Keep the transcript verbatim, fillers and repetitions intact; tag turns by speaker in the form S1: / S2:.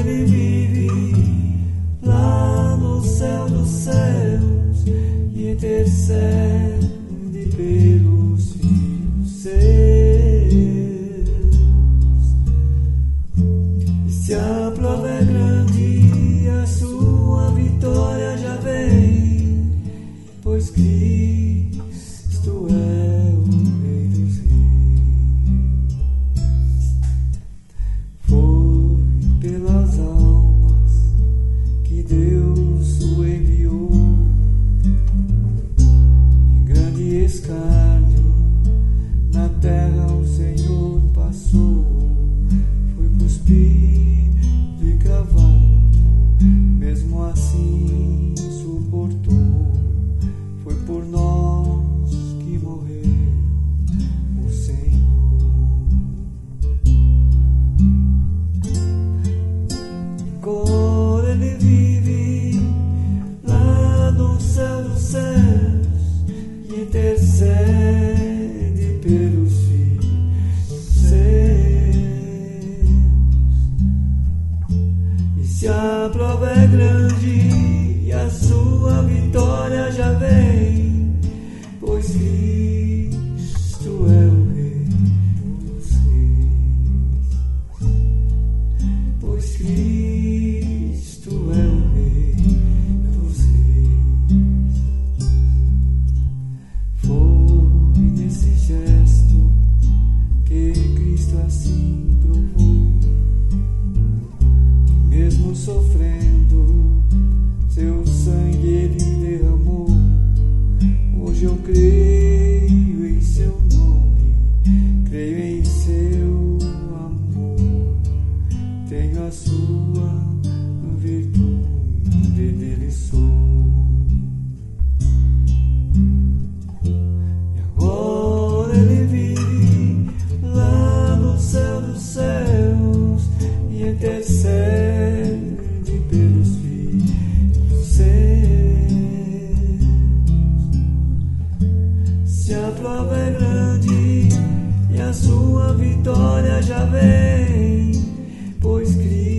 S1: Ele vive lá no céu dos céus e intercede pelos filhos seus. E se a prova é grande, a sua vitória já vem, pois Cristo é o Rei dos Reis. Foi pelas almas que Deus o enviou, em grande escárnio na terra o Senhor passou. Foi cuspido e cravado, mesmo assim suportou. Foi por nós que morreu o Senhor. Agora Ele vive lá no céu dos céus e intercede pelos filhos seus. E se a prova é grande e a sua vitória já vem, pois Cristo é o Rei dos Reis. Pois Cristo é o Rei dos Reis. Foi nesse gesto que Cristo assim provou que mesmo sofrendo, seu sangue Ele derramou. Hoje eu creio em seu nome, creio em seu amor, tenho a sua virtude, dele sou. E agora Ele vive lá no céu dos céus e intercede pelos filhos seus. Se a prova é grande e a sua vitória já vem, pois Cristo